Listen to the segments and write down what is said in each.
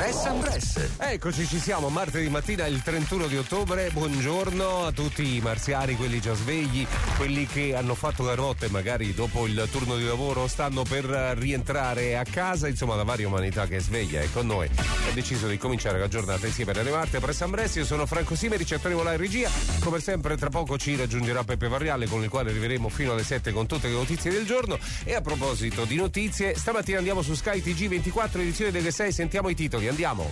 Press and Press. Eccoci, ci siamo, martedì mattina, il 31 di ottobre. Buongiorno a tutti i marziani, quelli già svegli, quelli che hanno fatto la notte, magari dopo il turno di lavoro stanno per rientrare a casa. Insomma, la varia umanità che è sveglia è con noi. Ha deciso di cominciare la giornata insieme alle Marte a Press and Press. Io sono Franco Simeri, c'è Antonio Volà in regia. Come sempre, tra poco ci raggiungerà Peppe Varriale, con il quale arriveremo fino alle 7 con tutte le notizie del giorno. E a proposito di notizie, stamattina andiamo su Sky TG24, edizione delle 6. Sentiamo i titoli, andiamo.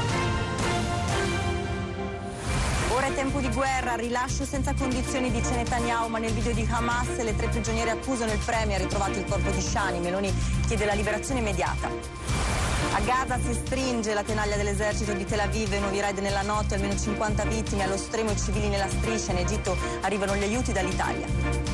Ora è tempo di guerra, rilascio senza condizioni, dice Netanyahu, ma nel video di Hamas le 3 prigioniere accusano il premier, ritrovato il corpo di Shani. Meloni chiede la liberazione immediata. A Gaza si stringe la tenaglia dell'esercito di Tel Aviv, nuovi raid nella notte, almeno 50 vittime, allo stremo i civili nella striscia. In Egitto arrivano gli aiuti dall'Italia.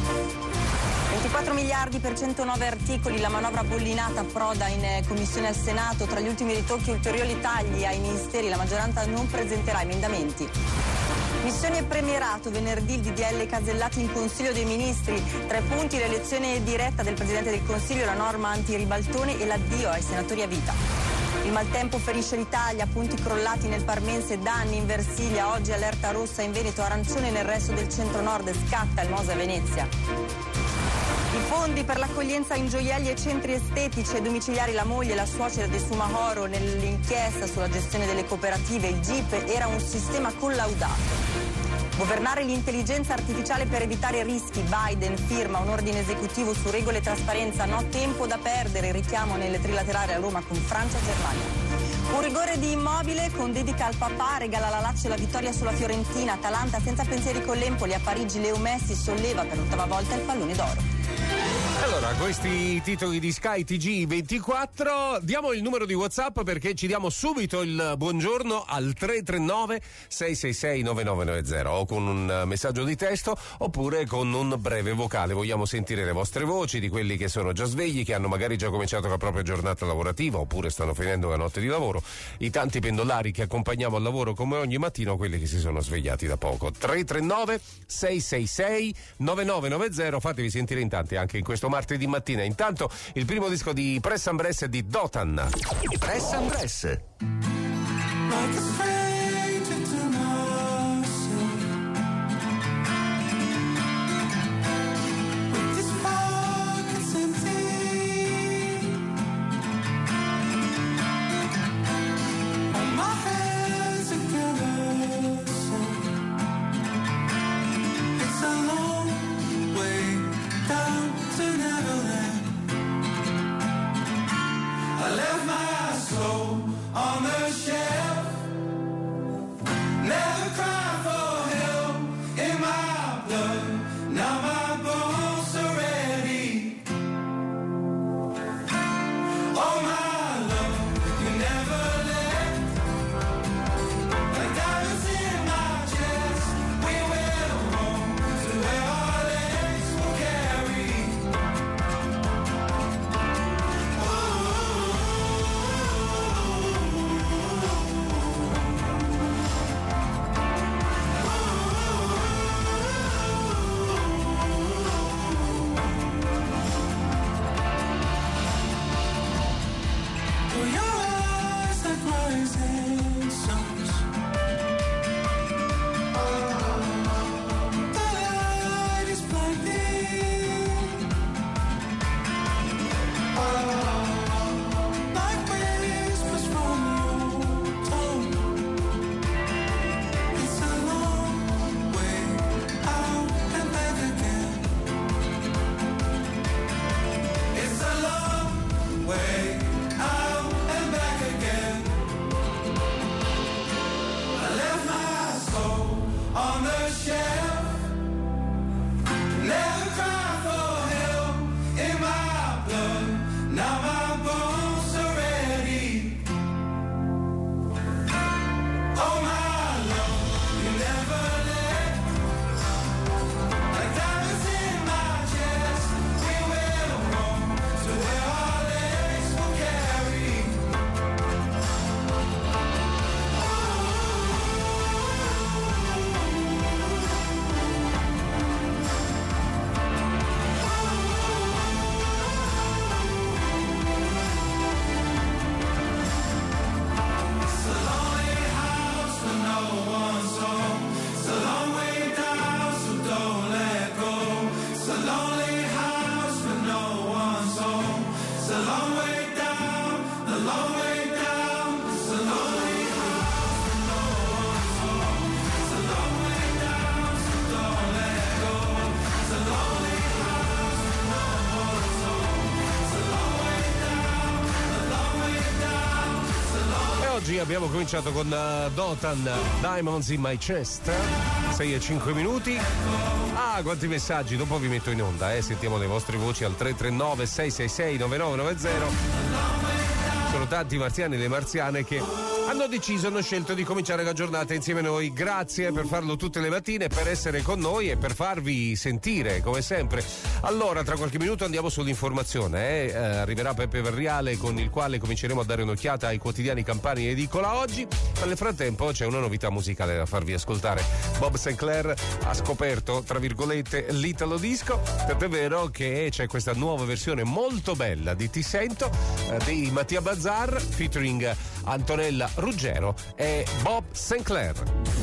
24 miliardi per 109 articoli, la manovra bollinata approda in commissione al Senato. Tra gli ultimi ritocchi e ulteriori tagli ai ministeri, la maggioranza non presenterà emendamenti. Missione e premierato, venerdì il DDL Casellati in Consiglio dei Ministri. 3 punti, l'elezione diretta del Presidente del Consiglio, la norma anti-ribaltone e l'addio ai senatori a vita. Il maltempo ferisce l'Italia, punti crollati nel Parmense, danni in Versilia, oggi allerta rossa in Veneto, arancione nel resto del centro-nord, scatta il Mose a Venezia. I fondi per l'accoglienza in gioielli e centri estetici e domiciliari, la moglie e la suocera di Sumahoro nell'inchiesta sulla gestione delle cooperative, il GIP era un sistema collaudato. Governare l'intelligenza artificiale per evitare rischi, Biden firma un ordine esecutivo su regole e trasparenza, no tempo da perdere, richiamo nel trilaterale a Roma con Francia e Germania. Un rigore di Immobile con dedica al papà, regala alla Lazio la vittoria sulla Fiorentina, Atalanta senza pensieri con l'Empoli, a Parigi Leo Messi solleva per l'8ª volta il pallone d'oro. Allora, questi titoli di Sky TG24, diamo il numero di WhatsApp perché ci diamo subito il buongiorno al 339 666 9990, o con un messaggio di testo oppure con un breve vocale. Vogliamo sentire le vostre voci, di quelli che sono già svegli, che hanno magari già cominciato la propria giornata lavorativa oppure stanno finendo la notte di lavoro, i tanti pendolari che accompagniamo al lavoro come ogni mattino, quelli che si sono svegliati da poco. 339 666 9990, fatevi sentire in tanti anche in questo martedì mattina. Intanto il primo disco di Press and Press è di Dotan. Press and Press. I left my soul on the shelf. oggi abbiamo cominciato con Dotan, Diamonds in My Chest. 6:05. Quanti messaggi, dopo vi metto in onda, sentiamo le vostre voci al 339 666 9990. Sono tanti marziani e le marziane che hanno scelto di cominciare la giornata insieme a noi. Grazie per farlo tutte le mattine, per essere con noi e per farvi sentire come sempre. Allora, tra qualche minuto andiamo sull'informazione. Arriverà Peppe Verriale, con il quale cominceremo a dare un'occhiata ai quotidiani campani in edicola oggi. Ma nel frattempo c'è una novità musicale da farvi ascoltare. Bob Sinclair ha scoperto, tra virgolette, l'italo disco, tant'è vero che c'è questa nuova versione molto bella di Ti Sento di Mattia Bazzar featuring Antonella Ruggero e Bob Sinclair.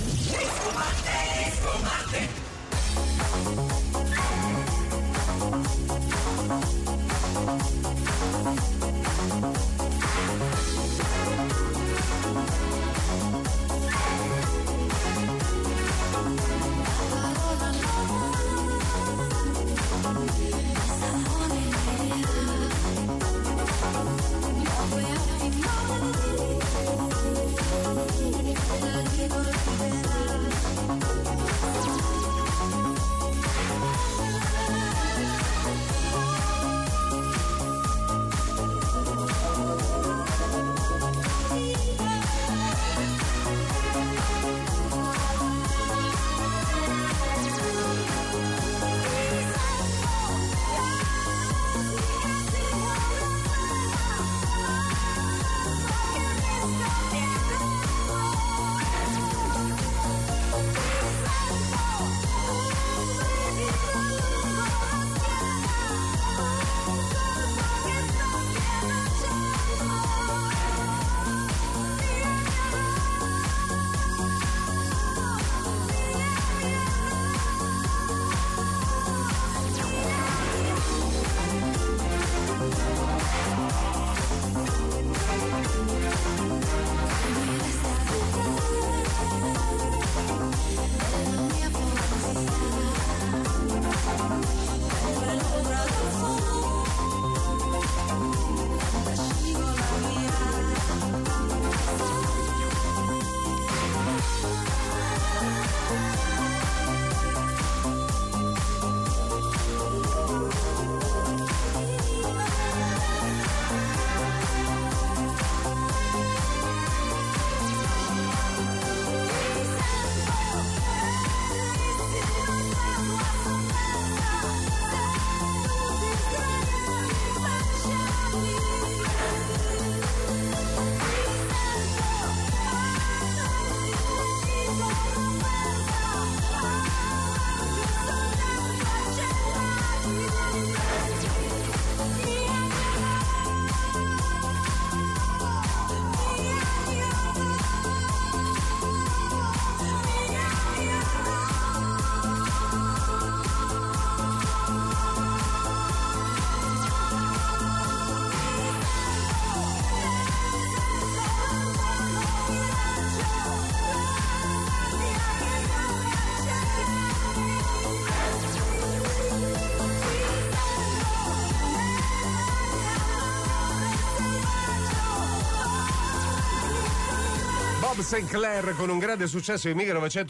Sinclair con un grande successo del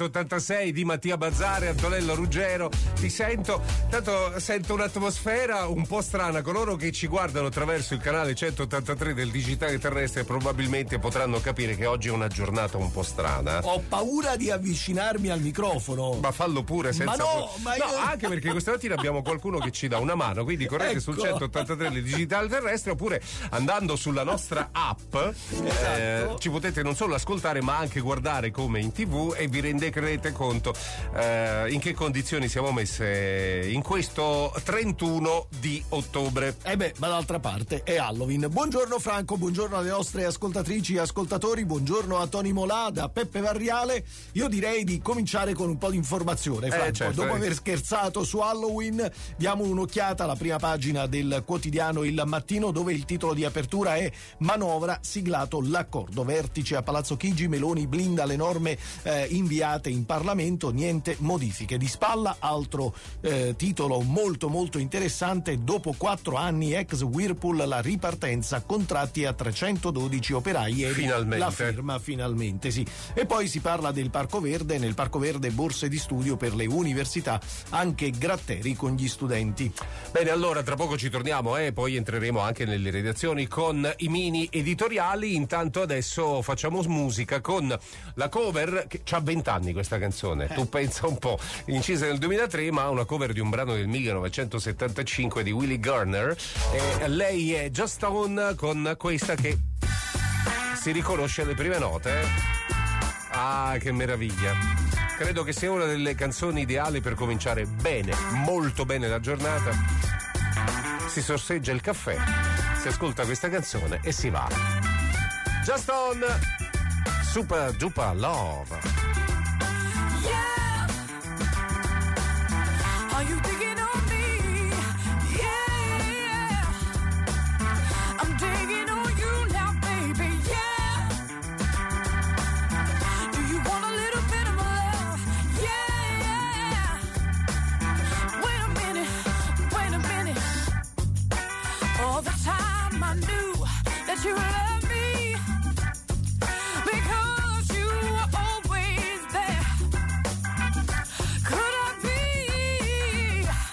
1986 di Mattia Bazzar e Antonella Ruggero. Ti sento, tanto sento un'atmosfera un po' strana. Coloro che ci guardano attraverso il canale 183 del digitale terrestre probabilmente potranno capire che oggi è una giornata un po' strana. Ho paura di avvicinarmi al microfono. Ma fallo pure senza. Ma no, anche perché questa mattina abbiamo qualcuno che ci dà una mano, quindi correte sul 183 del digitale terrestre, oppure andando sulla nostra app. Esatto. Ci potete non solo ascoltare ma anche guardare come in TV e vi renderete conto in che condizioni siamo messe in questo 31 di ottobre. Ma d'altra parte è Halloween. Buongiorno Franco, buongiorno alle nostre ascoltatrici e ascoltatori, buongiorno a Tony Molada, a Peppe Varriale. Io direi di cominciare con un po' di informazione, Franco. Certo, dopo aver scherzato su Halloween, diamo un'occhiata alla prima pagina del quotidiano Il Mattino, dove il titolo di apertura è: manovra, siglato l'accordo vertice a Palazzo Chigi Luigi Meloni blinda le norme inviate in Parlamento, niente modifiche. Di spalla, altro titolo molto molto interessante: dopo 4 anni ex Whirlpool, la ripartenza, contratti a 312 operai e la firma finalmente, sì. E poi si parla del Parco Verde, nel Parco Verde borse di studio per le università, anche gratteri con gli studenti. Bene, allora tra poco ci torniamo e poi entreremo anche nelle redazioni con i mini editoriali. Intanto adesso facciamo musica con la cover che c'ha 20 anni questa canzone, tu pensa un po', incisa nel 2003 ma una cover di un brano del 1975 di Willie Garner, e lei è Just Stone con questa che si riconosce alle prime note. Ah, che meraviglia! Credo che sia una delle canzoni ideali per cominciare bene, molto bene la giornata. Si sorseggia il caffè, si ascolta questa canzone e si va. Just On, Super Duper Love. Yeah. Are you thinking of me? Yeah. I'm digging on you now, baby. Yeah. Do you want a little bit of my love? Yeah. Wait a minute. All the time I knew that you loved me, because you were always there. Could I be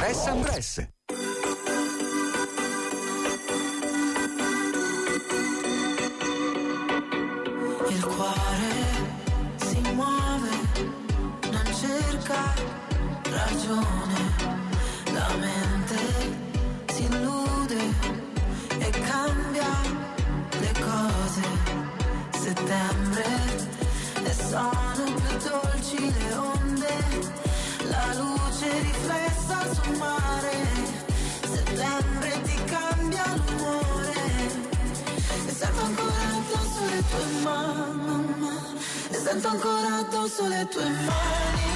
Pressa Press. Il cuore si muove, non cerca ragione, la mente si illude e cambia le cose. Settembre e sono più dolci le onde, la luce riflessa sul mare. Settembre ti cambia l'umore e sento ancora addosso le tue mani, e sento ancora addosso le tue mani.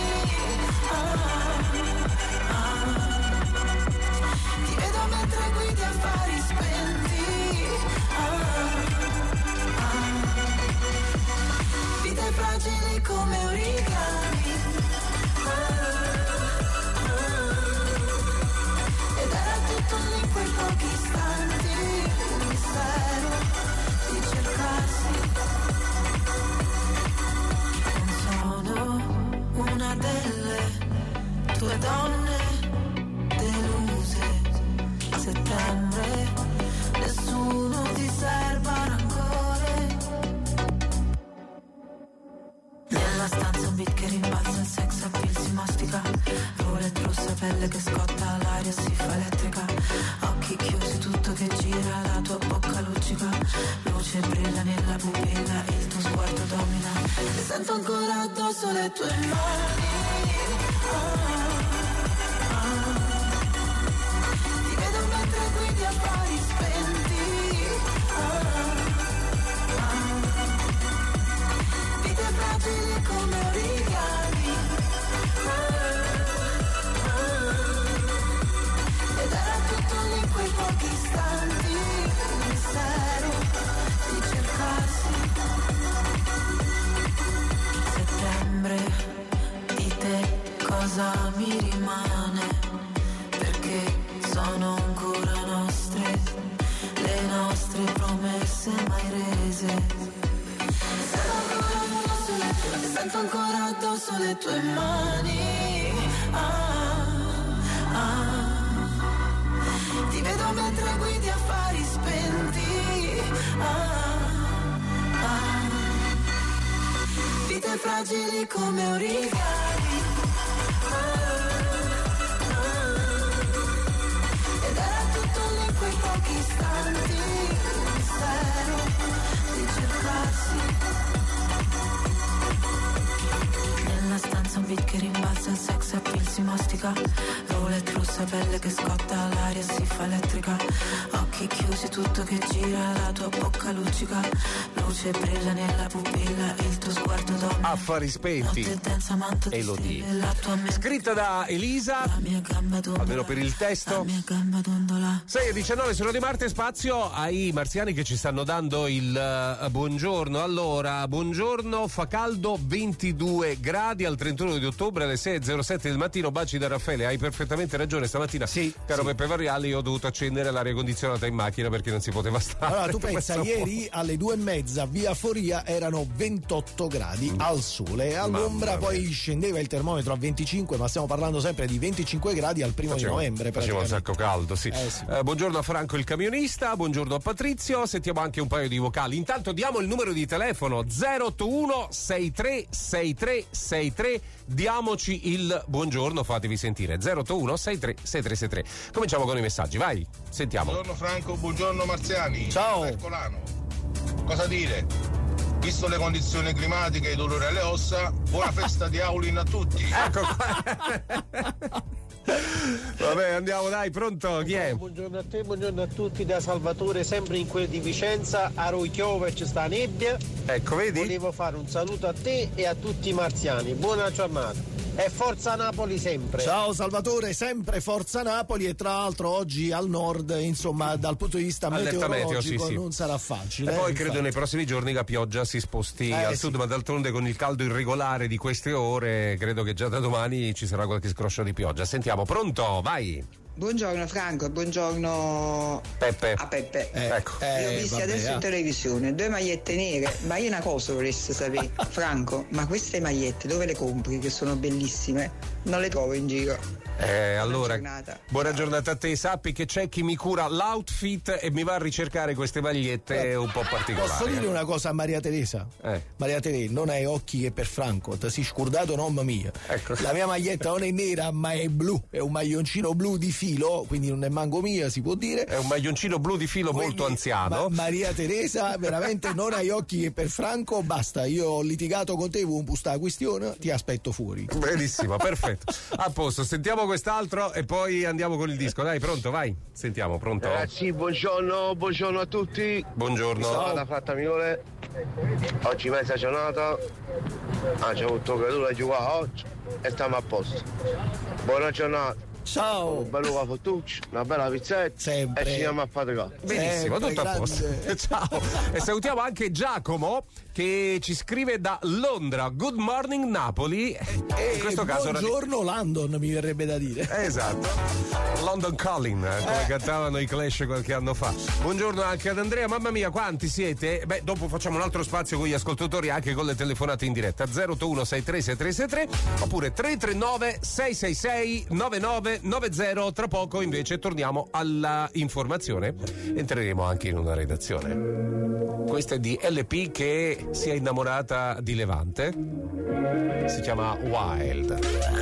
Ti vedo mentre guidi affari spenti. Vite fragili come origami. Ed era tutto lì in quei pochi istanti, un mistero di cercarsi. Non sono una delle tue donne deluse. Settembre, nessuno ti serba rancore. Nella stanza un beat che rimbalza, il sex appeal si mastica. Roulette rossa, pelle che scotta, l'aria si fa elettrica. Occhi chiusi, tutto che gira, la tua bocca luccica. Luce brilla nella pupilla, il tuo sguardo domina. E sento ancora addosso le tue mani. Ti vedo mentre guidi affari spenti. Vite fragili come origami. Ed era tutto lì in quei pochi istanti, un mistero di cercarsi. Settembre, di te cosa mi rimane? Perché sono ancora nostre, le nostre promesse mai rese. Sento ancora addosso le tue mani. Ti vedo mentre guidi affari spenti. Vite fragili come origami. Ed era tutto lì in quei pochi istanti, un mistero di cercarsi. Nella stanza un beat che rimbalza, il sex appeal si mastica. Roulette rossa, pelle che scotta, l'aria si fa elettrica. Occhi chiusi, tutto che gira, la tua bocca luccica. Luce brilla nella pupilla, il tuo sguardo domina. Affari spenti. Notte densa, manto di Elodie. stelle, la tua mente. Scritta da Elisa, La mia gamba dondola, almeno per il testo. La mia gamba dondola. 6:19 sono di Marte, spazio ai marziani che ci stanno dando il buongiorno. Allora, buongiorno, fa caldo, 22 gradi al 31 di ottobre alle 6:07 del mattino. Baci da Raffaele, hai perfettamente ragione stamattina. Sì, caro sì. Peppe Variali, io ho dovuto accendere l'aria condizionata in macchina perché non si poteva stare. Allora tu pensa, Questo ieri alle 2:30 via Foria erano 28 gradi al sole, all'ombra Mamma poi mia. scendeva il termometro a 25, ma stiamo parlando sempre di 25 gradi al primo di novembre. Faceva un praticamente. sacco caldo, sì. Sì. Buongiorno a Franco il camionista, buongiorno a Patrizio, sentiamo anche un paio di vocali. Intanto diamo il numero di telefono 081 636363, diamoci il buongiorno, fatevi sentire 081 636363. Cominciamo con i messaggi, vai, sentiamo. Buongiorno Franco, buongiorno Marziani. Ciao. Ercolano. Cosa dire? Visto le condizioni climatiche e i dolori alle ossa, buona festa di Aulin a tutti. Ecco qua. Vabbè, andiamo, dai, pronto? Chi è? Buongiorno a te, buongiorno a tutti da Salvatore, sempre in quel di Vicenza. A Roichiove ci sta nebbia. Ecco, vedi? Volevo fare un saluto a te e a tutti i marziani. Buona giornata. E forza Napoli sempre. Ciao Salvatore, sempre forza Napoli, e tra l'altro oggi al nord, insomma, dal punto di vista Allerta meteorologico meteo, sì, sì. non sarà facile. E poi credo infatti. nei prossimi giorni la pioggia si sposti al sì. sud, ma d'altronde con il caldo irregolare di queste ore credo che già da domani ci sarà qualche scroscio di pioggia. Sentiamo, pronto? Vai! Buongiorno Franco, buongiorno Peppe. a Peppe. Ecco. Li ho visti vabbè, adesso in televisione, 2 magliette nere, ma io una cosa vorresti sapere, Franco, ma queste magliette dove le compri, che sono bellissime? Non le trovo in giro. Allora, giornata. buona giornata a te. Sappi che c'è chi mi cura l'outfit e mi va a ricercare queste magliette un po' particolari. Posso dire una cosa a Maria Teresa? Maria Teresa, non hai occhi che per Franco, ti sei scordato, mamma mia. Ecco. La mia maglietta non è nera, ma è blu, è un maglioncino blu di filo, quindi non è manco mia, si può dire. È un maglioncino blu di filo molto anziano. Maria Teresa, veramente non hai occhi che per Franco, basta, io ho litigato con te, vuoi impostare la questione, ti aspetto fuori. Benissimo, perfetto. A posto, sentiamo quest'altro e poi andiamo con il disco. Dai, pronto, vai. Sentiamo, pronto? Ragazzi, buongiorno a tutti. Buongiorno. Stata fatta migliore. Oggi mezza giornata. C'è avuto creatura giocare oggi e stiamo a posto. Buona giornata. Ciao. Un bello fottucci, una bella pizzetta. Sempre. E ci andiamo a faticare. Benissimo, tutto a posto. Ciao. E salutiamo anche Giacomo che ci scrive da Londra. Good morning Napoli. In questo caso buongiorno London, mi verrebbe da dire. Esatto. London Calling, come cantavano i Clash qualche anno fa. Buongiorno anche ad Andrea. Mamma mia, quanti siete? Beh, dopo facciamo un altro spazio con gli ascoltatori anche con le telefonate in diretta. 081 63 6363 oppure 339 666 9990. Tra poco invece torniamo alla informazione. Entreremo anche in una redazione. Questa è di LP che si è innamorata di Levante. Si chiama Wild.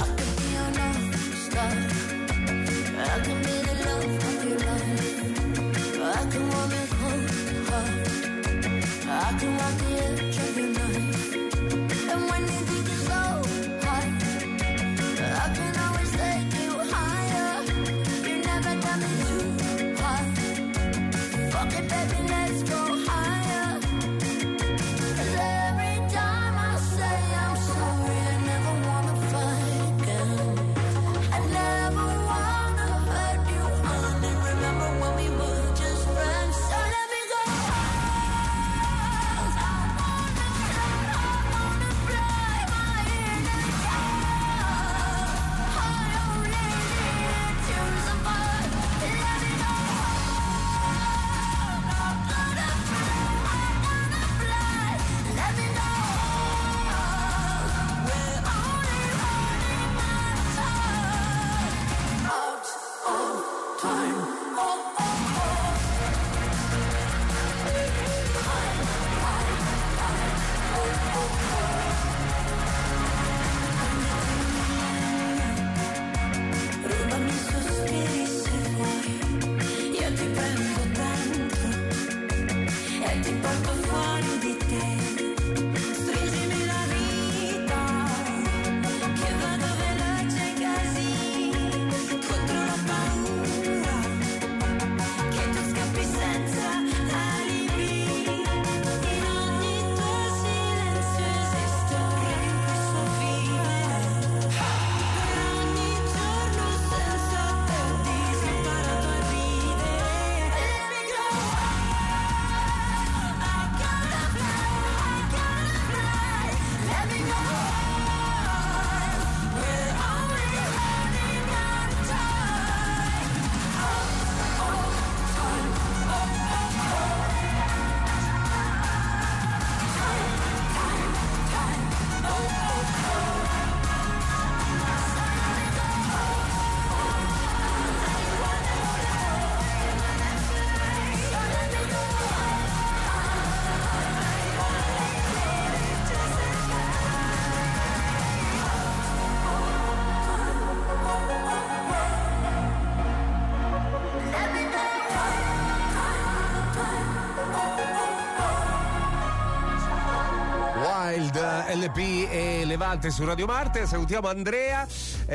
LP e Levante su Radio Marte. Salutiamo Andrea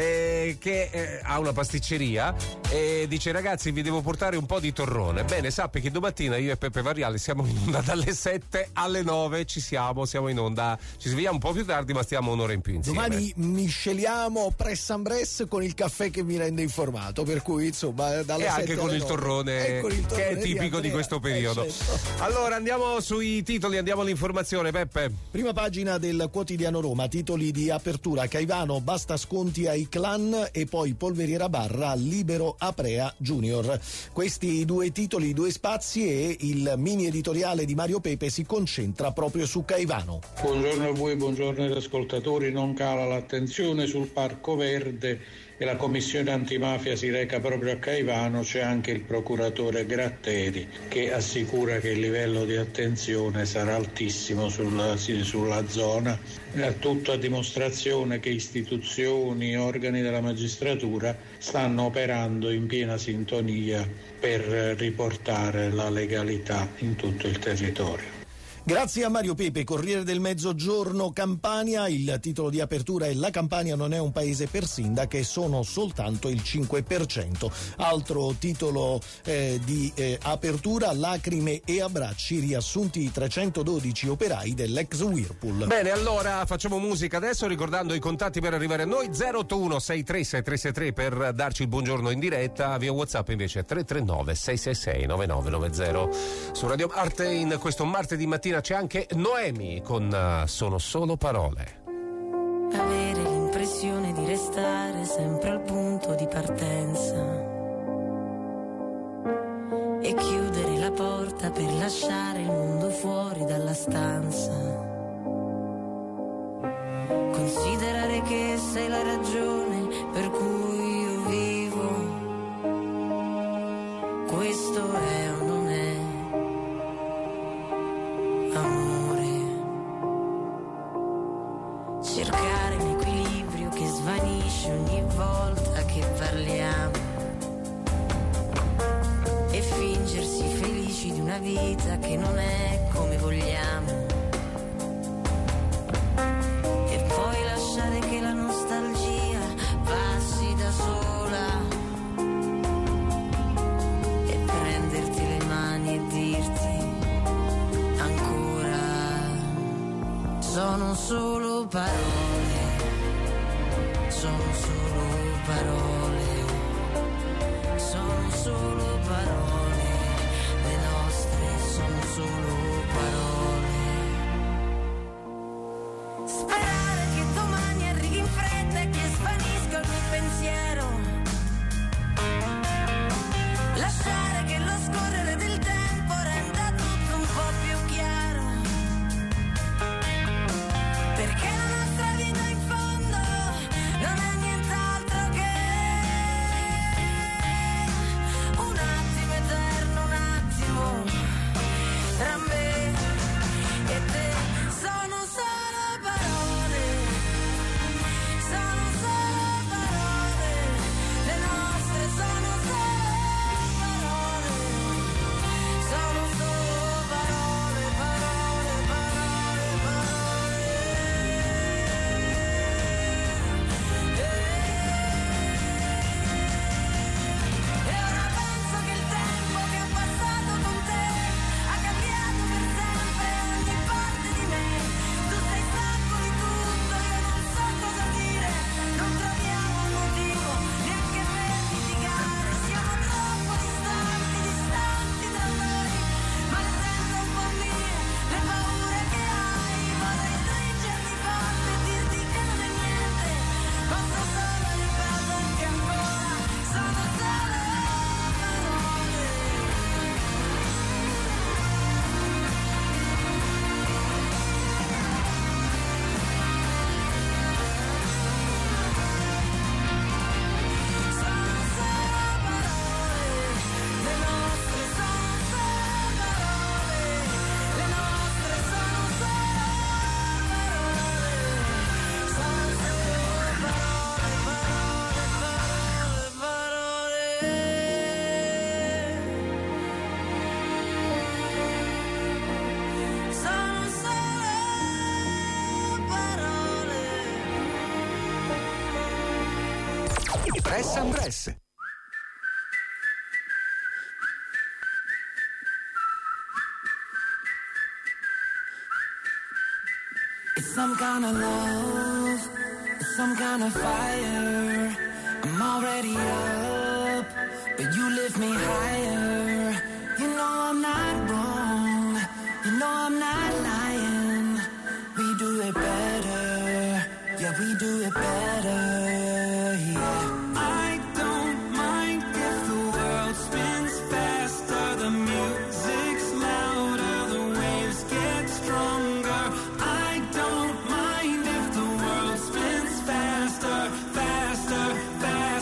che ha una pasticceria e dice: ragazzi, vi devo portare un po' di torrone. Bene, sappi che domattina io e Peppe Variale siamo in onda dalle 7 alle 9, siamo in onda, ci svegliamo un po' più tardi ma stiamo un'ora in più insieme. Domani misceliamo press and press con il caffè che mi rende informato, per cui insomma dalle 7 anche con il torrone, che è tipico di questo periodo. Certo. Allora andiamo sui titoli, andiamo all'informazione. Peppe. Prima pagina del quotidiano Roma, titoli di apertura: Caivano basta sconti ai clan e poi Polveriera Barra libero Aprea Junior. Questi due titoli, due spazi, e il mini editoriale di Mario Pepe si concentra proprio su Caivano. Buongiorno a voi, buongiorno agli ascoltatori. Non cala l'attenzione sul Parco Verde e la commissione antimafia si reca proprio a Caivano, c'è anche il procuratore Gratteri che assicura che il livello di attenzione sarà altissimo sulla zona, tutto a dimostrazione che istituzioni e organi della magistratura stanno operando in piena sintonia per riportare la legalità in tutto il territorio. Grazie a Mario Pepe. Corriere del Mezzogiorno, Campania, il titolo di apertura è: la Campania non è un paese per sindache, sono soltanto il 5%. Altro titolo di apertura: lacrime e abbracci, riassunti i 312 operai dell'ex Whirlpool. Bene, allora facciamo musica adesso, ricordando i contatti per arrivare a noi: 081 63 6363 per darci il buongiorno in diretta, via WhatsApp invece 339 666 9990. Su Radio Arte in questo martedì mattina c'è anche Noemi con Sono solo parole. Avere l'impressione di restare sempre al punto di partenza e chiudere la porta per lasciare il mondo fuori dalla stanza. Considerare che sei la ragione per cui io vivo. Questo è o non è amore. Cercare l'equilibrio che svanisce ogni volta che parliamo e fingersi felici di una vita che non è come vogliamo, e poi lasciare che la nostalgia passi da sola e prenderti le mani e dirti sono solo parole, sono solo parole, sono solo parole, le nostre sono solo parole. Sperare che domani arrivi in fretta e che svanisca ogni pensiero, lasciare che lo scorrere del tempo renda tutto un po' più chiaro. Perché la nostra vita in fondo non è nient'altro che un attimo eterno, un attimo tra me e te. Sono solo parole, sono solo parole, le nostre sono solo parole, sono solo parole, parole, parole, parole. E ora penso che il tempo che ho passato con te ha cambiato per sempre ogni parte di me. Tu sei stanco di tutto, io non so cosa dire, non troviamo un motivo neanche per litigare. Siamo troppo distanti, distanti tra noi, ma le sento un po' mie, le paure che hai. Vorrei stringerti forte e dirti che non è niente, posso solo ripeterti ancora, sono solo parole. Sono solo parole, le nostre sono solo parole, le nostre sono solo parole, sono solo parole, parole, parole, sono solo parole. Press and Press. It's some kind of love, it's some kind of fire. I'm already up, but you lift me higher. You know I'm not wrong, you know I'm not lying. We do it better, yeah, we do it better, yeah. I don't mind if the world spins faster, the music's louder, the waves get stronger. I don't mind if the world spins faster, faster, faster.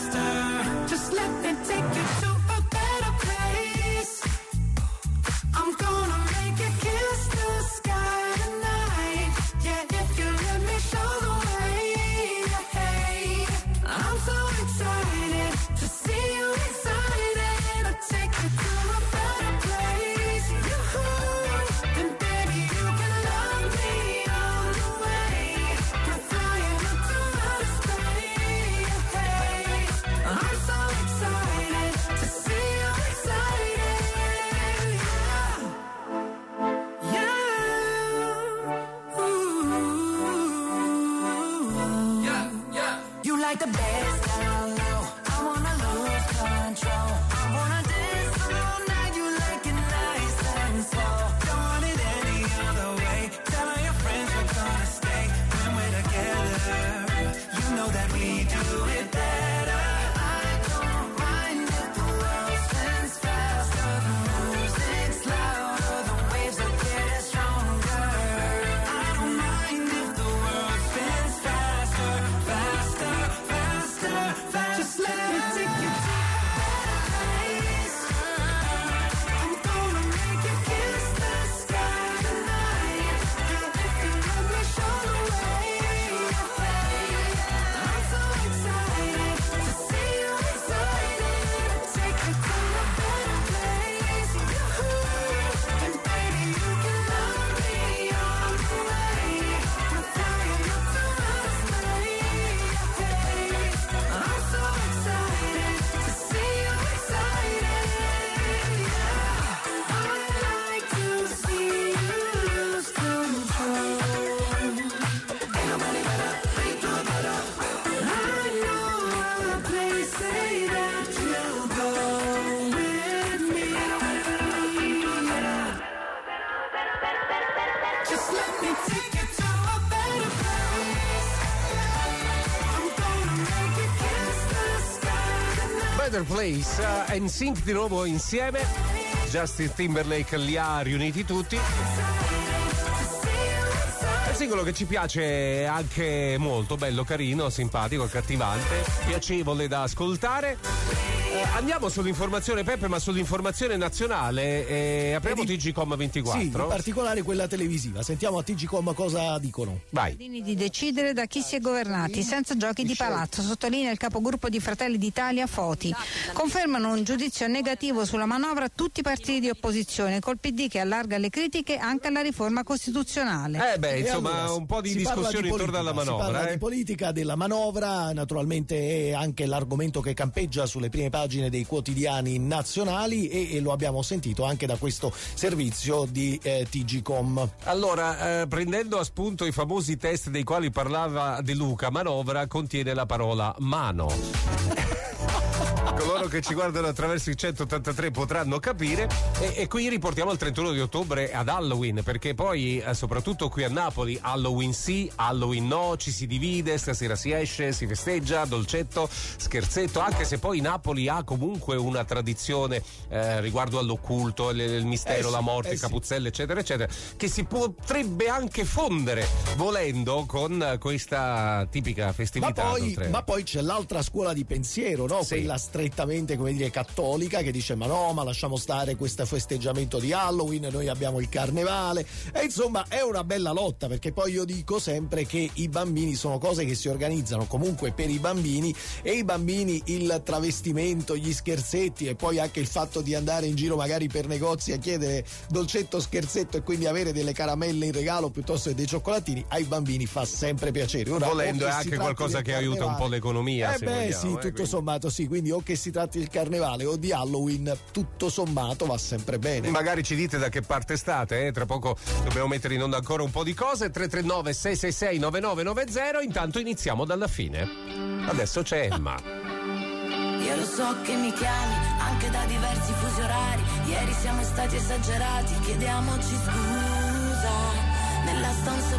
the bass down low. I wanna lose control. I wanna dance all night. You like it nice and slow. Don't want it any other way. Tell all your friends we're gonna stay when we're together. You know that we do it better. I don't mind if the world spins faster, the music's louder, the waves are getting stronger. I don't mind if the world spins faster, faster, faster, faster. Just let me take you to a better place. I'm gonna make you kiss the sky tonight. If you let me show the way. I'm so excited to see you excited. Take you to a better place. And baby, you can love me all the way. I'm flying up to outer space. I'm so excited to see you excited. I like to see you lose control. Ain't nobody better, ain't no better. I know a place, say that you'll go with me. Just let me take you to a better place. I'm gonna make you kiss the sky tonight. Better Place, NSYNC di nuovo insieme. Justin Timberlake li ha riuniti tutti. È un singolo che ci piace anche molto, bello, carino, simpatico, accattivante, piacevole da ascoltare. Andiamo sull'informazione, Peppe, ma sull'informazione nazionale. Apriamo TGcom 24. Sì, in particolare quella televisiva. Sentiamo a TGcom cosa dicono. Vai. Di decidere da chi si è governati senza giochi di palazzo, sottolinea il capogruppo di Fratelli d'Italia Foti. Confermano un giudizio negativo sulla manovra tutti i partiti di opposizione, col PD che allarga le critiche anche alla riforma costituzionale. Insomma, allora, un po' di si parla discussione intorno alla manovra. Si parla di politica, della manovra, naturalmente è anche l'argomento che campeggia sulle prime pagine dei quotidiani nazionali e lo abbiamo sentito anche da questo servizio di TGcom. Allora, prendendo a spunto i famosi test dei quali parlava De Luca, manovra contiene la parola mano. Coloro che ci guardano attraverso il 183 potranno capire e qui riportiamo il 31 di ottobre ad Halloween, perché poi soprattutto qui a Napoli Halloween sì, Halloween no, ci si divide, stasera si esce, si festeggia, dolcetto, scherzetto, anche se poi Napoli ha comunque una tradizione riguardo all'occulto, il mistero, la morte, Capuzzelle eccetera eccetera, che si potrebbe anche fondere volendo con questa tipica festività. Ma poi c'è l'altra scuola di pensiero, no? Sì. Quella strettamente, come dire, cattolica, che dice ma no, ma lasciamo stare questo festeggiamento di Halloween, noi abbiamo il carnevale, e insomma è una bella lotta, perché poi io dico sempre che i bambini sono cose che si organizzano comunque per i bambini, e i bambini il travestimento, gli scherzetti e poi anche il fatto di andare in giro magari per negozi a chiedere dolcetto, scherzetto e quindi avere delle caramelle in regalo piuttosto che dei cioccolatini, ai bambini fa sempre piacere. Ora, volendo è anche qualcosa che aiuta un po' l'economia. Tutto sommato sì, quindi o che si tratti del carnevale o di Halloween, tutto sommato va sempre bene. Magari ci dite da che parte state, tra poco dobbiamo mettere in onda ancora un po' di cose. 339 666 9990. Intanto iniziamo dalla fine. Adesso c'è Emma. Io lo so che mi chiami anche da diversi fusi orari. Ieri siamo stati esagerati, chiediamoci scusa. Nella stanza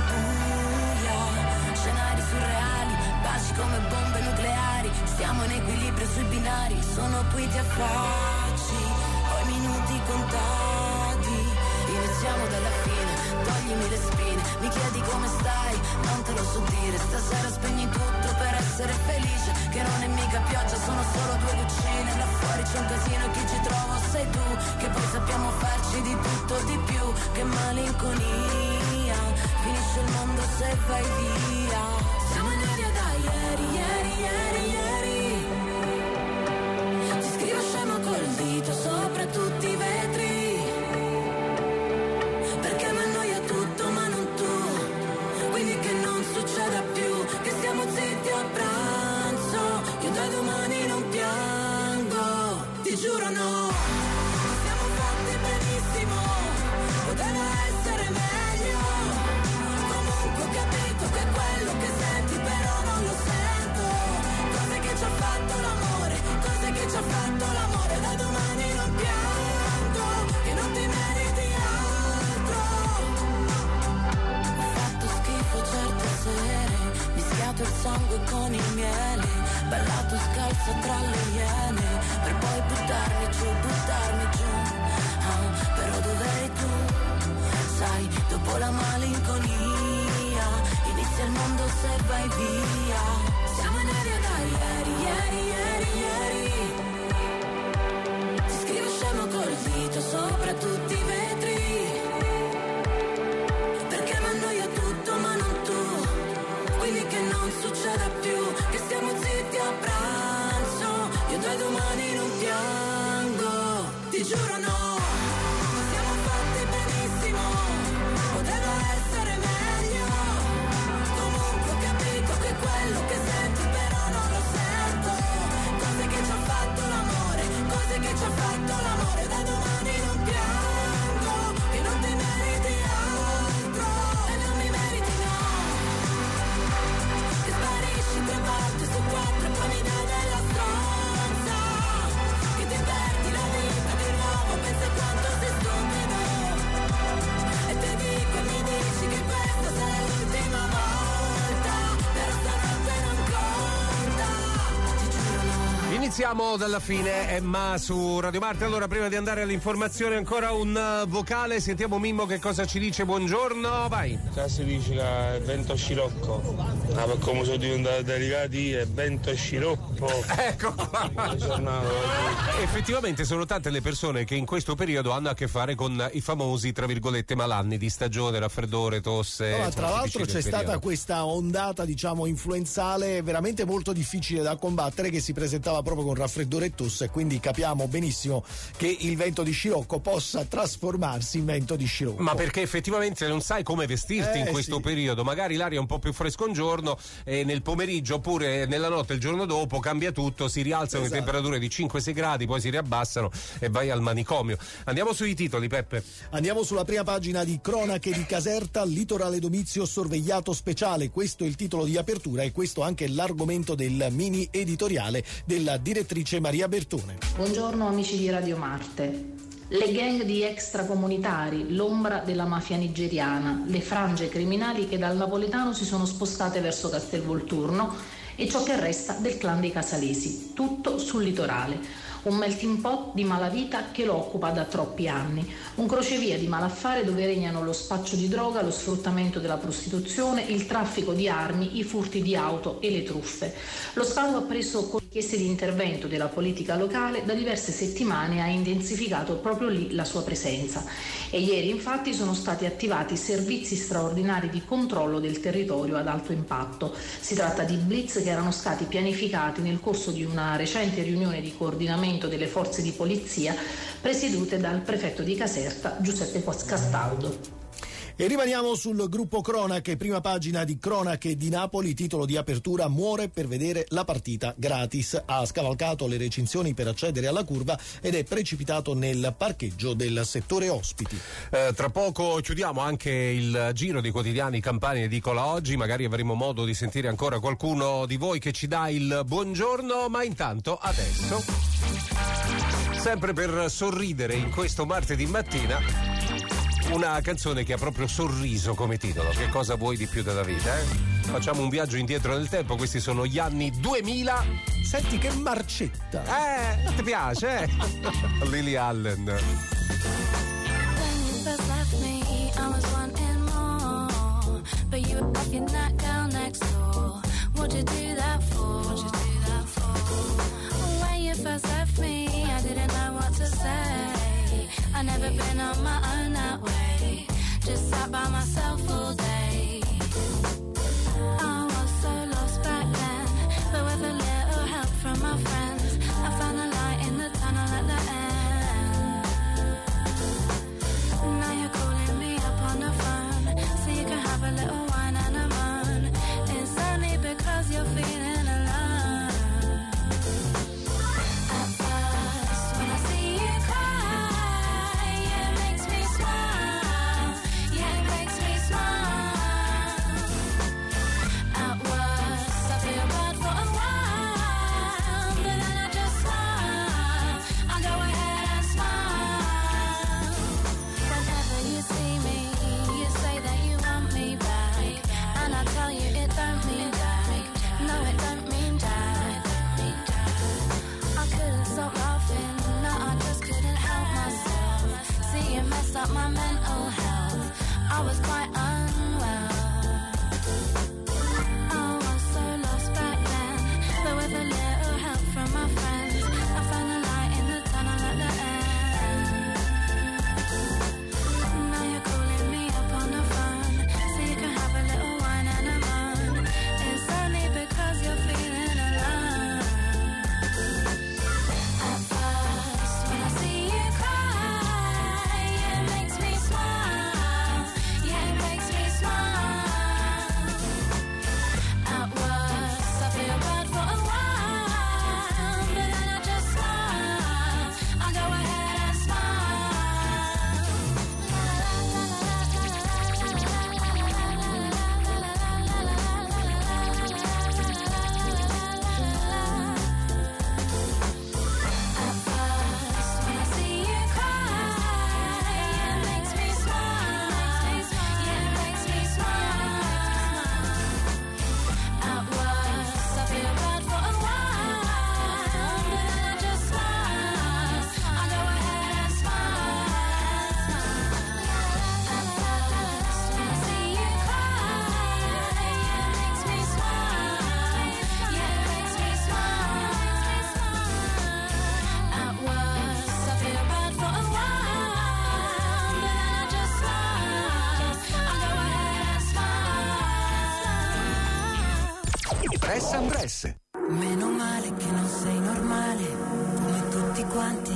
buia, scenari surreali, baci come bombe nucleari. Stiamo in equilibrio sui binari, sono puliti a facci, poi minuti contati. Iniziamo dalla fine, toglimi le spine, mi chiedi come stai, non te lo so dire. Stasera spegni tutto per essere felice, che non è mica pioggia, sono solo due goccine. Là fuori c'è un casino, chi ci trova sei tu, che poi sappiamo farci di tutto di più. Che malinconia, finisce il mondo se vai via. Siamo in aria da ieri, ieri, ieri, ieri. Ti scrivo scemo col dito sopra tutti i vetri, perché mi annoia tutto ma non tu. Quindi che non succeda più, che stiamo zitti a pranzo. Io da domani non piango, ti giuro no. Siamo fatti benissimo, poteva essere meglio. Comunque ho capito che quello che senti però non lo sento. sangue con il miele, ballato scalzo tra le iene, per poi buttarmi giù, però dov'eri tu? Sai, dopo la malinconia, inizia il mondo se vai via. Siamo in aria da ieri. Ti scrivo scemo col dito sopra tutti i vetri, perché mi annoia tutto ma non tu. Quindi che non succeda più, che stiamo zitti a pranzo. Io da domani non piango, ti giuro no. Iniziamo dalla fine, Emma su Radio Marte. Allora, prima di andare all'informazione, ancora un vocale. Sentiamo Mimmo che cosa ci dice. Buongiorno, vai. Si dice che è vento scirocco, per come sono diventati delicati è vento scirocco. Ecco qua. Effettivamente sono tante le persone che in questo periodo hanno a che fare con i famosi, tra virgolette, malanni di stagione, raffreddore, tosse. No, tra l'altro c'è stata questa ondata, diciamo, influenzale veramente molto difficile da combattere, che si presentava proprio con raffreddore e tosse, quindi capiamo benissimo che il vento di scirocco possa trasformarsi in vento di scirocco. Ma perché effettivamente non sai come vestirti in questo periodo, magari l'aria è un po' più fresca un giorno e nel pomeriggio oppure nella notte il giorno dopo cambia tutto, si rialzano le temperature di 5-6 gradi, poi si riabbassano e vai al manicomio. Andiamo sui titoli, Peppe. Andiamo sulla prima pagina di Cronache di Caserta, litorale Domizio sorvegliato speciale, questo è il titolo di apertura e questo anche l'argomento del mini editoriale della direttrice Maria Bertone. Buongiorno amici di Radio Marte. Le gang di extracomunitari, l'ombra della mafia nigeriana, le frange criminali che dal napoletano si sono spostate verso Castelvolturno e ciò che resta del clan dei Casalesi, tutto sul litorale. Un melting pot di malavita che lo occupa da troppi anni, un crocevia di malaffare dove regnano lo spaccio di droga, lo sfruttamento della prostituzione, il traffico di armi, i furti di auto e le truffe. Lo Stato ha preso con richieste di intervento della politica locale, da diverse settimane ha intensificato proprio lì la sua presenza e ieri infatti sono stati attivati servizi straordinari di controllo del territorio ad alto impatto. Si tratta di blitz che erano stati pianificati nel corso di una recente riunione di coordinamento delle forze di polizia presiedute dal prefetto di Caserta Giuseppe Castaldo. E rimaniamo sul gruppo Cronache, prima pagina di Cronache di Napoli, titolo di apertura: muore per vedere la partita gratis. Ha scavalcato le recinzioni per accedere alla curva ed è precipitato nel parcheggio del settore ospiti. Tra poco chiudiamo anche il giro dei quotidiani Campania Edicola oggi, magari avremo modo di sentire ancora qualcuno di voi che ci dà il buongiorno, ma intanto adesso, sempre per sorridere in questo martedì mattina, una canzone che ha proprio sorriso come titolo. Che cosa vuoi di più dalla vita, eh? Facciamo un viaggio indietro nel tempo, questi sono gli anni 2000. Senti che marcetta. Non ti piace, Lily Allen. When you first left me, I was wanting more, but you left your nightgown next door. What'd you do that for? When you first left me, I didn't know what to say. I never been on my own that way, just sat by myself all day. I was so lost back then, but with a little help from my friends, I found a light in the tunnel at the end. Now you're calling me up on the phone, so you can have a little wine and a moan. It's only because you're feeling alone. At first, when I see you cry, it makes me smile. Yeah, it makes me smile. about my mental health. I was quite unwell. I was so lost back then, but with a little help from my friends, I found a light in the tunnel at the end. Now you're calling me up on the phone, so you can have a little wine and a moan. It's only because you're feeling alone. At first, when I see you cry, it makes me smile. Yeah, it makes me smile. At worst, I feel bad for a while, but then I just smile. I go ahead and smile. At first, when I see you cry, it makes me smile. Yeah, it makes me smile. At worst, I feel bad for a while, but then I just smile. I go ahead and smile. At first, when I see you cry, it makes me smile. Yeah, it makes me smile. At worst, I feel bad for a while, but then I just smile. I go ahead and smile. Press and Press. Meno male che non sei normale, come tutti quanti.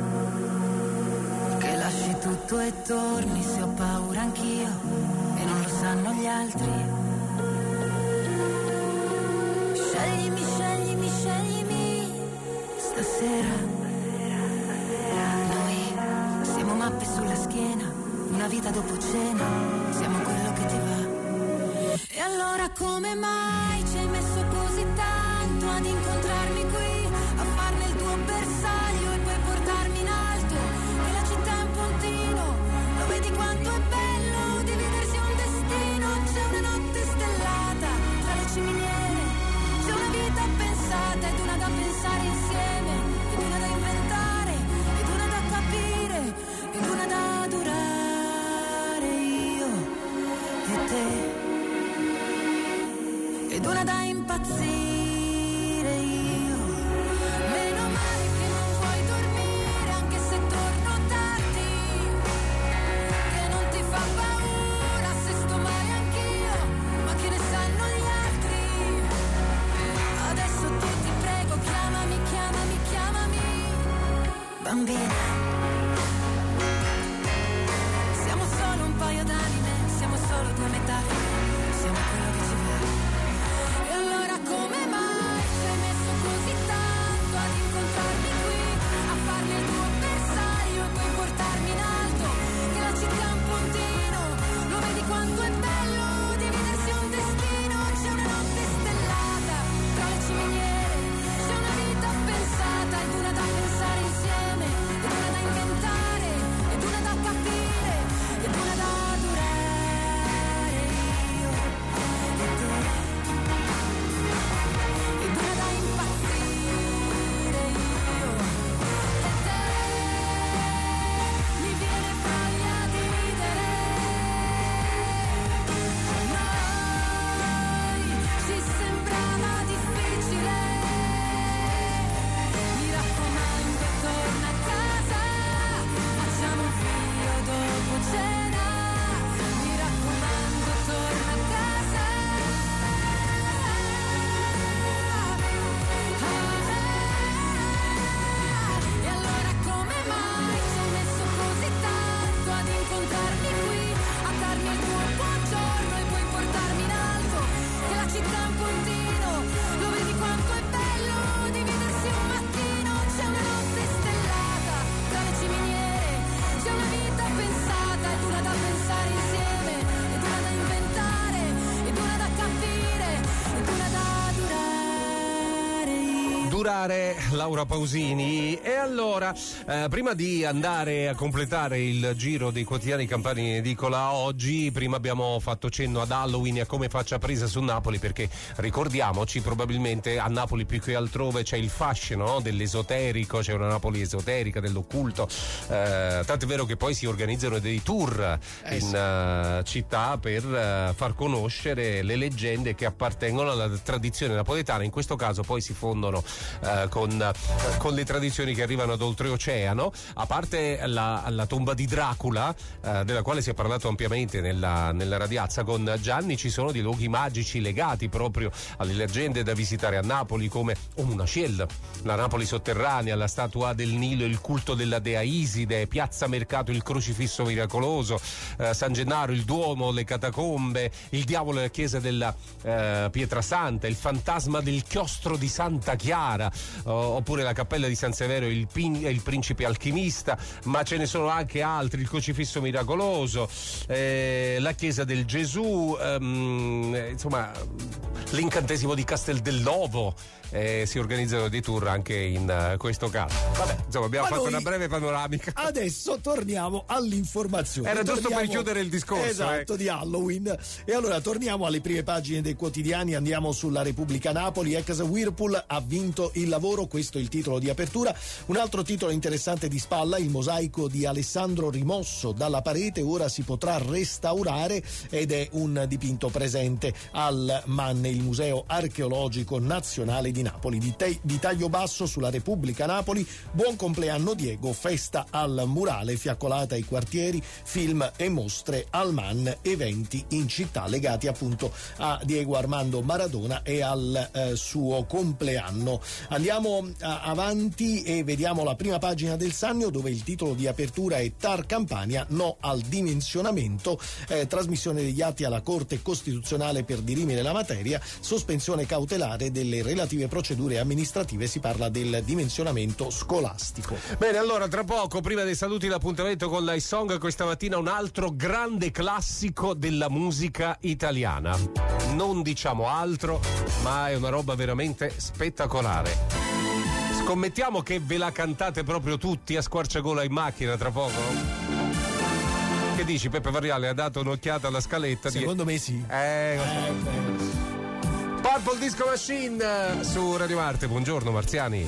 Che lasci tutto e torni, se ho paura anch'io, e non lo sanno gli altri. Sceglimi, sceglimi, sceglimi, stasera. Noi siamo mappe sulla schiena, una vita dopo cena, siamo quello che ti va. E allora come mai ci hai messo così tanto ad incontrarmi qui, a farne il tuo bersaglio e poi portarmi in alto? E la città è un puntino, lo vedi quanto è bello dividersi un destino. C'è una notte stellata tra le ciminiere, c'è una vita pensata ed una da pensare insieme, ed una da inventare, ed una da capire, ed una da adorare, io e te. Ed una da impazzire io. Meno male che non vuoi dormire anche se torno tardi, che non ti fa paura se sto male anch'io, ma che ne sanno gli altri. Adesso tu ti prego, chiamami, chiamami, chiamami bambina. Siamo solo un paio d'anime, siamo solo due metafore, siamo quello che ci va. E allora come mai ci hai messo così tanto ad incontrarmi qui, a farmi il tuo bersaglio e poi portarmi in alto? Che la città è un puntino, lo vedi quanto è bello dividersi un destino. C'è una notte stellata tra le ciminiere, c'è una vita pensata ed una da pensare insieme, ed una da salutare Laura Pausini. E allora, prima di andare a completare il giro dei quotidiani campani in edicola oggi, prima abbiamo fatto cenno ad Halloween e a come faccia presa su Napoli, perché ricordiamoci, probabilmente a Napoli più che altrove c'è il fascino, no? Dell'esoterico, c'è una Napoli esoterica, dell'occulto, tant'è vero che poi si organizzano dei tour in città per far conoscere le leggende che appartengono alla tradizione napoletana. In questo caso poi si fondono con le tradizioni che arrivano ad oltreoceano, a parte la tomba di Dracula, della quale si è parlato ampiamente nella radiazza con Gianni. Ci sono dei luoghi magici legati proprio alle leggende da visitare a Napoli, come Omunasciel, la Napoli sotterranea, la statua del Nilo, il culto della dea Iside, Piazza Mercato, il crocifisso miracoloso, San Gennaro, il Duomo, le catacombe, il diavolo e la chiesa della Pietrasanta, il fantasma del chiostro di Santa Chiara, oppure la cappella di San Severo, il principe alchimista, ma ce ne sono anche altri, il crocifisso miracoloso, la chiesa del Gesù, insomma l'incantesimo di Castel dell'Ovo. Si organizzano dei tour anche in questo caso. Vabbè, insomma, abbiamo fatto una breve panoramica. Adesso torniamo all'informazione. Era giusto per chiudere il discorso. Esatto, di Halloween. E allora torniamo alle prime pagine dei quotidiani, andiamo sulla Repubblica Napoli. Ex Whirlpool ha vinto il lavoro, questo è il titolo di apertura. Un altro titolo interessante di spalla, il mosaico di Alessandro rimosso dalla parete, ora si potrà restaurare, ed è un dipinto presente al MAN, il Museo Archeologico Nazionale di Napoli. Di taglio basso sulla Repubblica Napoli, buon compleanno Diego, festa al murale, fiaccolata ai quartieri, film e mostre al MAN, eventi in città legati appunto a Diego Armando Maradona e al suo compleanno. Andiamo avanti e vediamo la prima pagina del Sannio, dove il titolo di apertura è TAR Campania, no al dimensionamento, trasmissione degli atti alla Corte Costituzionale per dirimere la materia, sospensione cautelare delle relative procedure amministrative, si parla del dimensionamento scolastico. Bene, allora tra poco, prima dei saluti, l'appuntamento con l'Ice Song. Questa mattina un altro grande classico della musica italiana, non diciamo altro, ma è una roba veramente spettacolare. Scommettiamo che ve la cantate proprio tutti a squarciagola in macchina tra poco? Che dici, Peppe Varriale? Ha dato un'occhiata alla scaletta? Secondo me sì. Purple Disco Machine su Radio Marte. Buongiorno Marziani.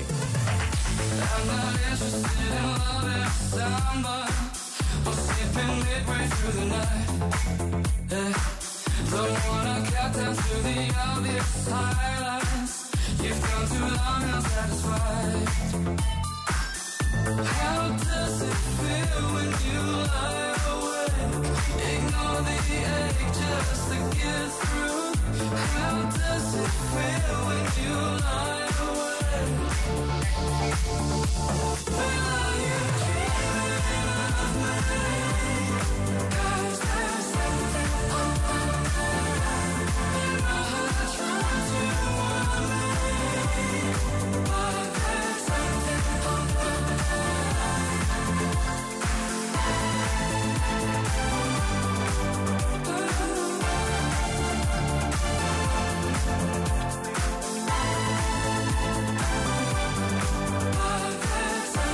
How does it feel when you lie awake? Ignore the ache just to get through. How does it feel when you lie awake? Are you dreaming of me? 'Cause there's something on my mind. My heart tries to warn me, but there's something on my mind. But there's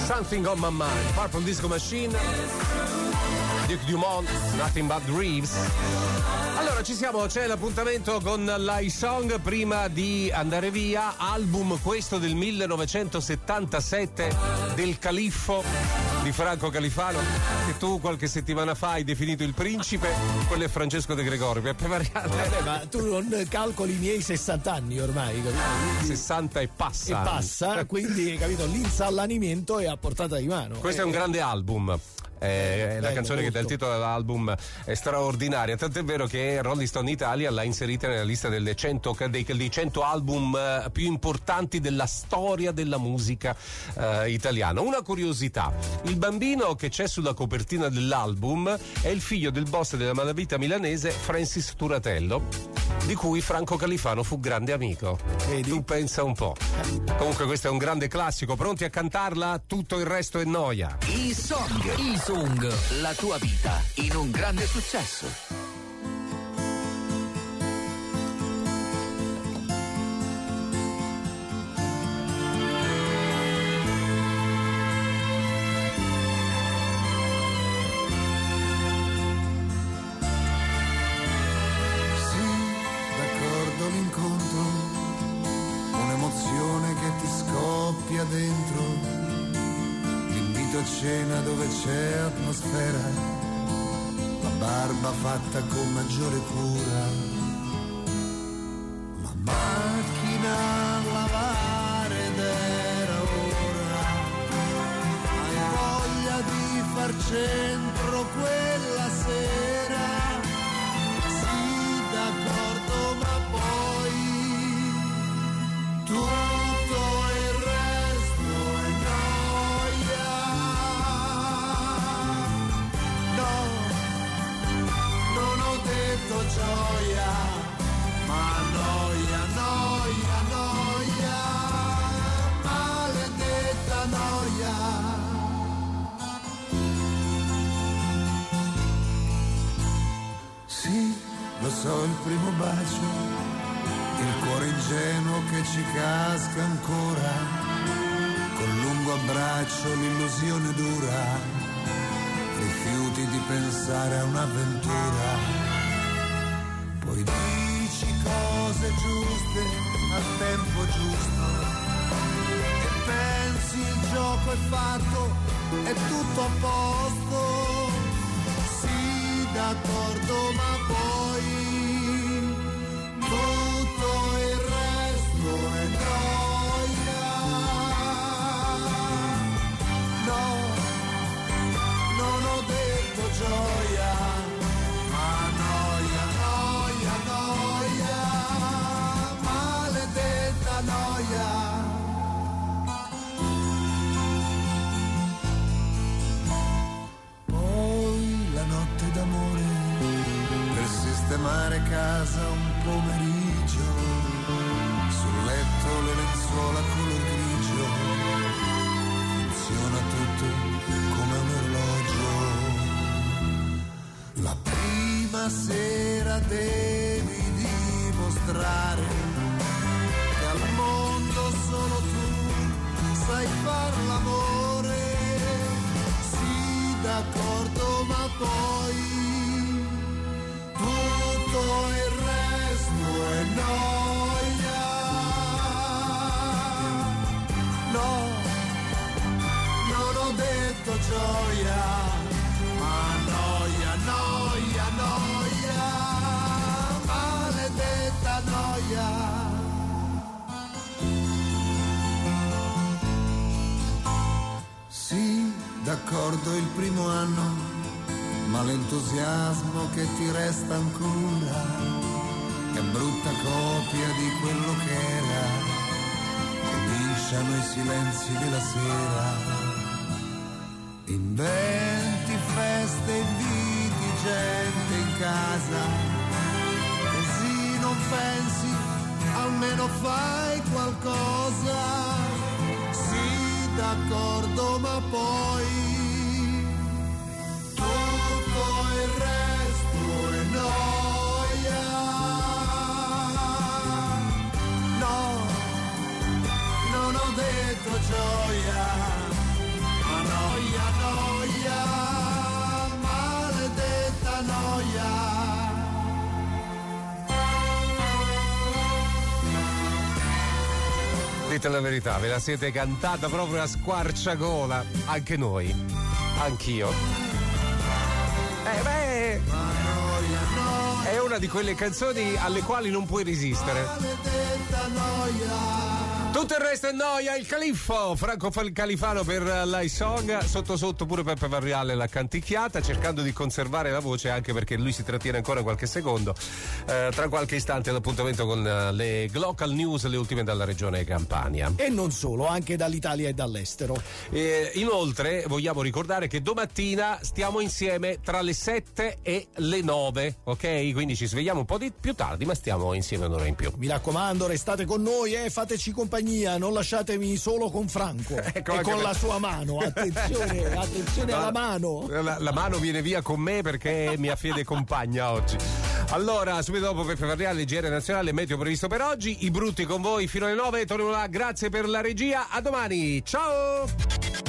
Something on My Mind, Purple Disco Machine, Duke Dumont, Nothing But Dreams. Allora ci siamo, c'è l'appuntamento con l'iSong prima di andare via, album questo del 1977 del Califfo di Franco Califano, che tu qualche settimana fa hai definito il principe, quello è Francesco De Gregori. Ma tu non calcoli i miei 60 anni ormai, capito? Quindi 60 e passa. Quindi capito, l'insallanimento è a portata di mano. Questo è un grande album. La canzone molto. che dà il titolo all'album è straordinaria, tant'è vero che Rolling Stone Italia l'ha inserita nella lista dei 100 album più importanti della storia della musica italiana. Una curiosità: il bambino che c'è sulla copertina dell'album è il figlio del boss della malavita milanese Francis Turatello, di cui Franco Califano fu grande amico. Tu pensa un po'. Comunque questo è un grande classico, pronti a cantarla? Tutto il resto è noia. I-Song, la tua vita in un grande successo. Sì, d'accordo l'incontro, un'emozione che ti scoppia dentro. A cena dove c'è atmosfera, la barba fatta con maggiore cura, la macchina a lavare ed era ora, hai voglia di far centro quella sera, sì d'accordo ma poi tutto il resto è noia. Non ho detto gioia, ma noia, noia, noia, maledetta noia. Sì, lo so, il primo bacio, il cuore ingenuo che ci casca ancora, col lungo abbraccio l'illusione dura. Rifiuti di pensare a un'avventura, poi dici cose giuste al tempo giusto e pensi il gioco è fatto, è tutto a posto, sì d'accordo ma poi tutto il resto è noia. No, non ho detto gioia, ma noia, noia, noia, maledetta noia. Poi la notte d'amore, per sistemare casa un pomeriggio, sul letto le lenzuola color grigio, funziona tutto come un orologio. La prima sera devi dimostrare che al mondo solo tu sai far l'amore, sì d'accordo ma poi tutto il resto è noia. No, non ho detto gioia, ma noia, noia, noia, maledetta noia. Sì, d'accordo il primo anno, ma l'entusiasmo che ti resta ancora è brutta copia di quello che era, cominciano i silenzi della sera. Inventi feste, inviti gente in casa, così non pensi, almeno fai qualcosa, sì d'accordo ma poi tutto il resto è noia. No, non ho detto gioia, noia. Dite la verità, ve la siete cantata proprio a squarciagola, anche noi, anch'io. È una di quelle canzoni alle quali non puoi resistere. Tutto il resto è noia, il califfo, Franco Califano per l'High Song, sotto pure Peppe Varriale l'ha canticchiata, cercando di conservare la voce anche perché lui si trattiene ancora qualche secondo. Tra qualche istante l'appuntamento con le Glocal News, le ultime dalla regione Campania. E non solo, anche dall'Italia e dall'estero. Inoltre vogliamo ricordare che domattina stiamo insieme tra le 7 e le 9, ok? Quindi ci svegliamo un po' più tardi, ma stiamo insieme un'ora in più. Mi raccomando, restate con noi e fateci compagnia. Non lasciatemi solo con Franco e con la sua mano. Attenzione alla mano. La mano viene via con me perché è mia fede compagna oggi. Allora, subito dopo Peppe Varriale, GR Nazionale, meteo previsto per oggi. I brutti con voi fino alle 9. Torniamo là, grazie per la regia. A domani, ciao.